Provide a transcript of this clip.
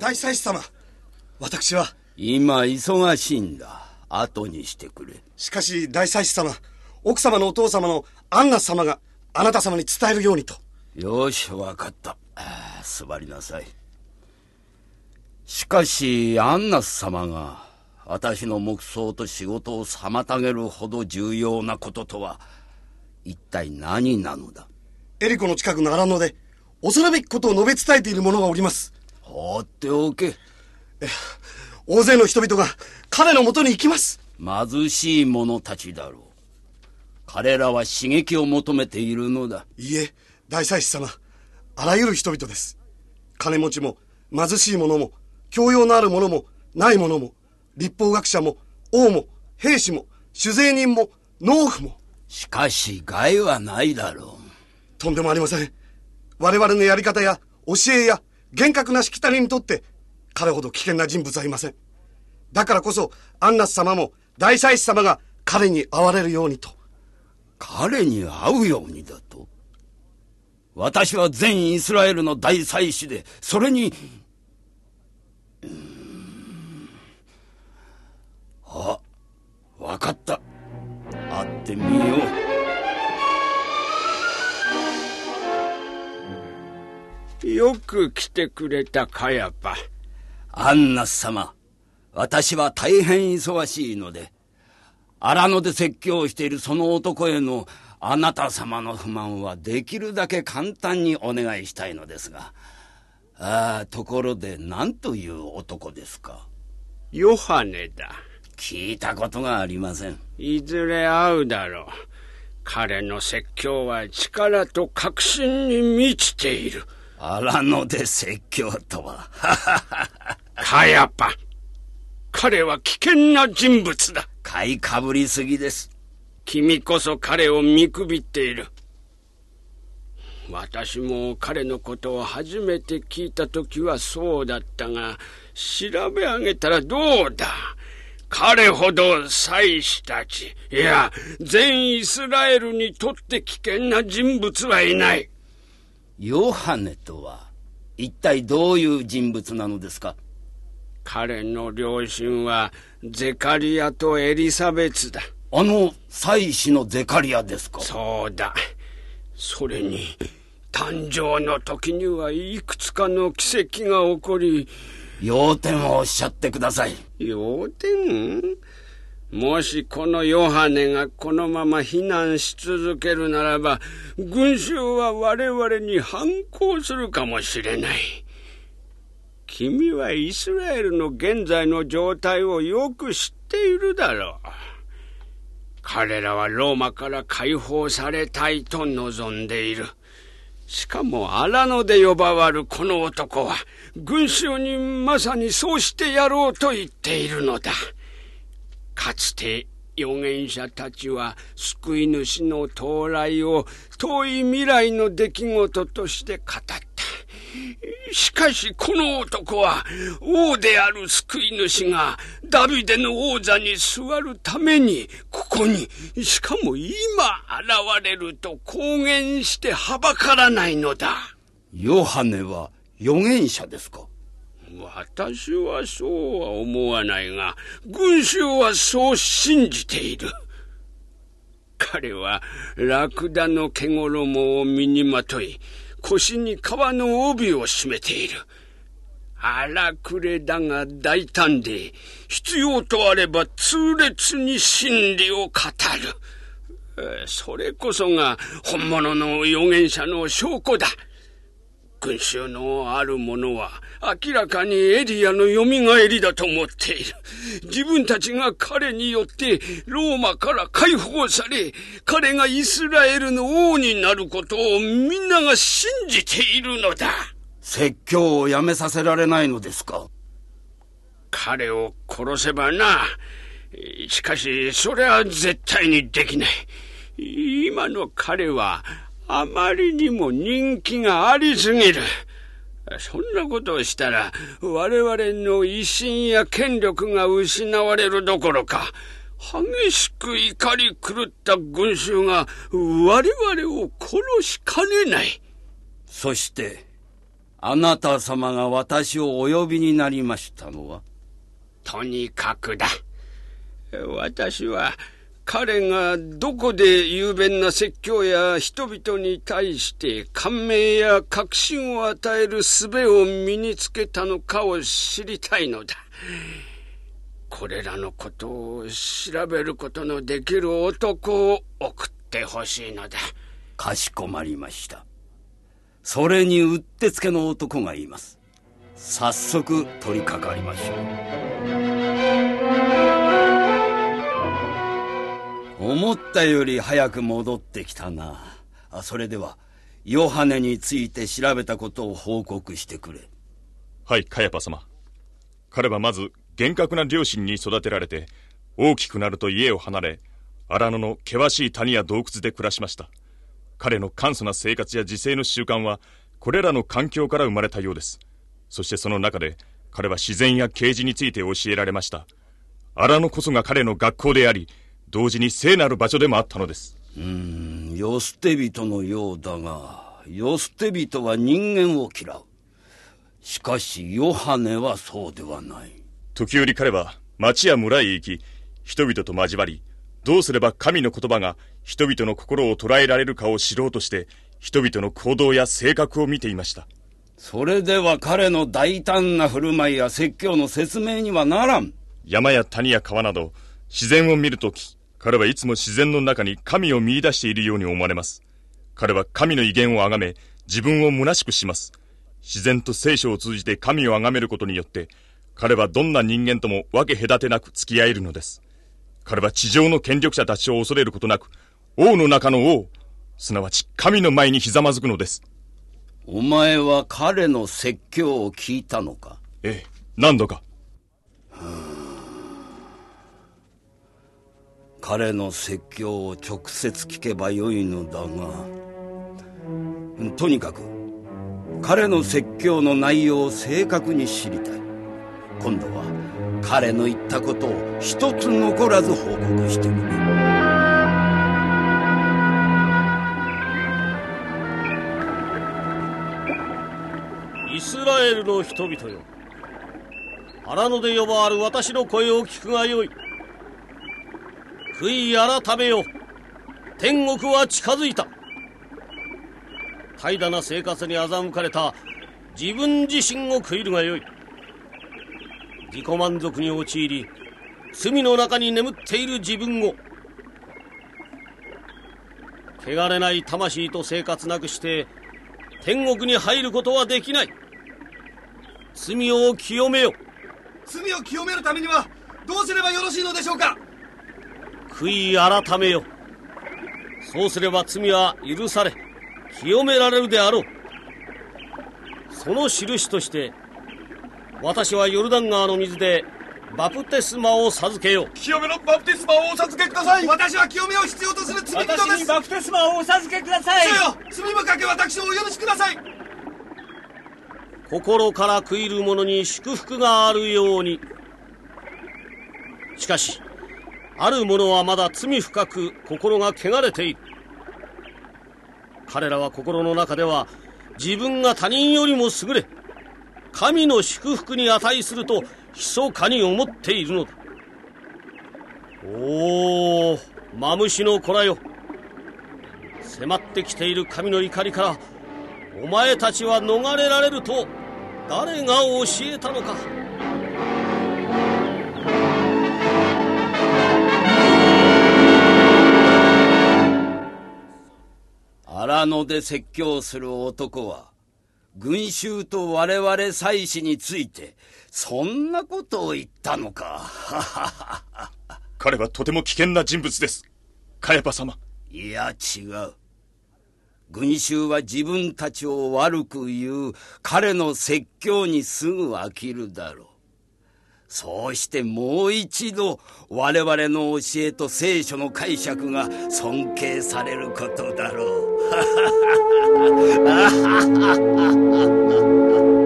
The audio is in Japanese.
大祭司様、私は今忙しいんだ。後にしてくれ。 しかし大祭司様、奥様のお父様のアンナス様があなた様に伝えるようにと。 よし、わかった。座りなさい。しかしアンナス様が私の木葬と仕事を妨げるほど重要なこととは一体何なのだ。 エリコの近くの荒野で恐るべきことを述べ伝えている者がおります。 放っておけ。 大勢の人々が彼のもとに行きます。 貧しい者たちだろう。彼らは刺激を求めているのだ。 いいえ、大祭司様、あらゆる人々です。金持ちも貧しい者も教養のある者もない者も、立法学者も王も兵士も酒税人も農夫も。 しかし害はないだろう。 とんでもありません。我々のやり方や教えや厳格なしきたりにとって彼ほど危険な人物はいません。だからこそアンナス様も大祭司様が彼に会われるようにと。 彼に会うようにだと？私は全イスラエルの大祭司で、それにわかった。会ってみよう。よく来てくれたカヤパ。 アンナス様、私は大変忙しいので、荒野で説教をしているその男へのあなた様の不満はできるだけ簡単にお願いしたいのですが。ところで何という男ですか？ ヨハネだ。 聞いたことがありません。 いずれ会うだろう。彼の説教は力と確信に満ちている。 荒野で説教とは。 カヤパ、彼は危険な人物だ。 買いかぶりすぎです。 君こそ彼を見くびっている。私も彼のことを初めて聞いた時はそうだったが、調べ上げたらどうだ。彼ほど祭司たち、いや全イスラエルにとって危険な人物はいない。 ヨハネとは一体どういう人物なのですか？ 彼の両親はゼカリアとエリザベツだ。 あの祭司のゼカリアですか？ そうだ。それに誕生の時にはいくつかの奇跡が起こり。 要点をおっしゃってください。 要点？もしこのヨハネがこのまま避難し続けるならば、群衆は我々に反抗するかもしれない。君はイスラエルの現在の状態をよく知っているだろう。彼らはローマから解放されたいと望んでいる。しかも荒野で呼ばわるこの男は群衆にまさにそうしてやろうと言っているのだ。かつて預言者たちは救い主の到来を遠い未来の出来事として語った。しかしこの男は王である救い主がダビデの王座に座るためにここに、しかも今現れると公言してはばからないのだ。 ヨハネは預言者ですか？ 私はそうは思わないが、群衆はそう信じている。彼はラクダの毛衣を身にまとい、腰に革の帯を締めている。荒くれだが大胆で、必要とあれば痛烈に真理を語る。それこそが本物の預言者の証拠だ。群衆のある者は明らかにエリアのよみがえりだと思っている。自分たちが彼によってローマから解放され、彼がイスラエルの王になることをみんなが信じているのだ。 説教をやめさせられないのですか？ 彼を殺せばな。しかしそれは絶対にできない。今の彼はあまりにも人気がありすぎる。そんなことをしたら我々の威信や権力が失われるどころか、激しく怒り狂った群衆が我々を殺しかねない。 そしてあなた様が私をお呼びになりましたのは？ とにかくだ。私は彼がどこで雄弁な説教や人々に対して感銘や確信を与える術を身につけたのかを知りたいのだ。これらのことを調べることのできる男を送ってほしいのだ。 かしこまりました。それにうってつけの男がいます。早速取り掛かりましょう。思ったより早く戻ってきたな。それではヨハネについて調べたことを報告してくれ。 はい、カヤパ様。彼はまず厳格な両親に育てられて、大きくなると家を離れ、荒野の険しい谷や洞窟で暮らしました。彼の簡素な生活や自制の習慣はこれらの環境から生まれたようです。そしてその中で彼は自然や啓示について教えられました。荒野こそが彼の学校であり、同時に聖なる場所でもあったのです。 世捨て人のようだが、世捨て人は人間を嫌う。しかしヨハネはそうではない。 時折彼は町や村へ行き、人々と交わり、どうすれば神の言葉が人々の心を捉えられるかを知ろうとして、人々の行動や性格を見ていました。 それでは彼の大胆な振る舞いや説教の説明にはならん。 山や谷や川など自然を見るとき、彼はいつも自然の中に神を見出しているように思われます。彼は神の威厳をあがめ、自分を虚しくします。自然と聖書を通じて神をあがめることによって、彼はどんな人間とも分け隔てなく付き合えるのです。彼は地上の権力者たちを恐れることなく、王の中の王、すなわち神の前にひざまずくのです。 お前は彼の説教を聞いたのか？ ええ、何度か。 彼の説教を直接聞けばよいのだが、とにかく彼の説教の内容を正確に知りたい。今度は彼の言ったことを一つ残らず報告してくれ。 イスラエルの人々よ、荒野で呼ばわる私の声を聞くがよい。悔い改めよ、天国は近づいた。怠惰な生活に欺かれた自分自身を悔いるがよい。自己満足に陥り、罪の中に眠っている自分を、汚れない魂と生活なくして天国に入ることはできない。罪を清めよ。 罪を清めるためにはどうすればよろしいのでしょうか？ 悔い改めよ。そうすれば罪は許され、清められるであろう。その印として私はヨルダン川の水でバプテスマを授けよう。 清めのバプテスマをお授けください。私は清めを必要とする罪人です。 私にバプテスマをお授けください。 主よ、罪深け私をお許しください。 心から悔いる者に祝福があるように。しかしある者はまだ罪深く心が汚れている。彼らは心の中では自分が他人よりも優れ、神の祝福に値すると密かに思っているのだ。おー、マムシの子らよ、迫ってきている神の怒りからお前たちは逃れられると誰が教えたのか。 荒野で説教する男は群衆と我々祭司についてそんなことを言ったのか。 彼はとても危険な人物です、カヤパ様。 いや違う。群衆は自分たちを悪く言う彼の説教にすぐ飽きるだろう。そうしてもう一度我々の教えと聖書の解釈が尊敬されることだろう。